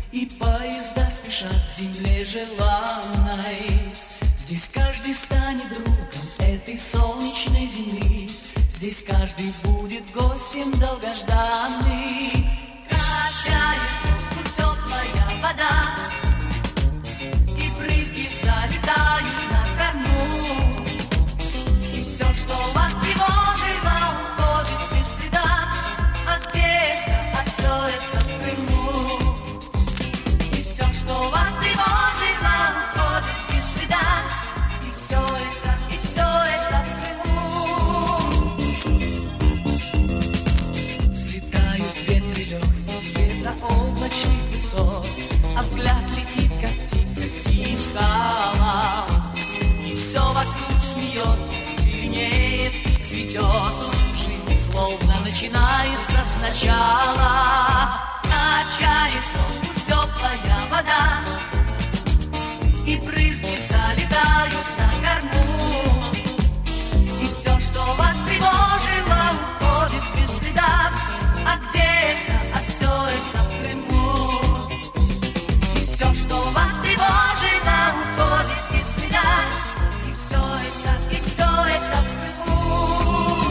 И поезда спешат к земле желанной. Здесь каждый станет другом этой солнечной земли. Здесь каждый будет гостем долгожданный. Качает руку теплая вода, и брызги залетают на корну. И все, что вас тревожило, уходит без следа. А где-то, а все это в Крыму. И все, что вас тревожило, уходит без следа. И все это в Крыму. Взлетают ветры легкие за облачных высот, а взгляд летит, как птица к синим скалам. И все вокруг смеется, зеленеет и цветет. Жизнь словно начинается сначала. Качает ножку теплая вода, и брызги залетают на корму. И все, что вас тревожило, уходит без следа. А где-то, а все это в Крыму. И все, что вас тревожило, уходит без следа. И все это в Крыму.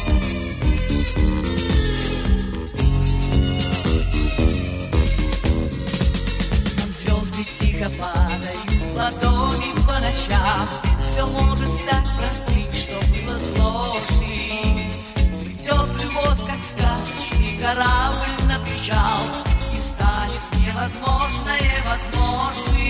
Там звезды тихо падают в ладони по ночам. Все может стать простым, что было сложным. Придет любовь, как сказочный корабль на причал, и станет невозможное возможным.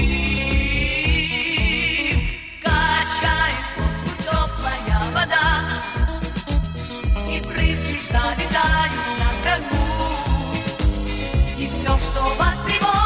Качает лодку теплая вода, и брызги залетают на корму. И все, что вас тревожит,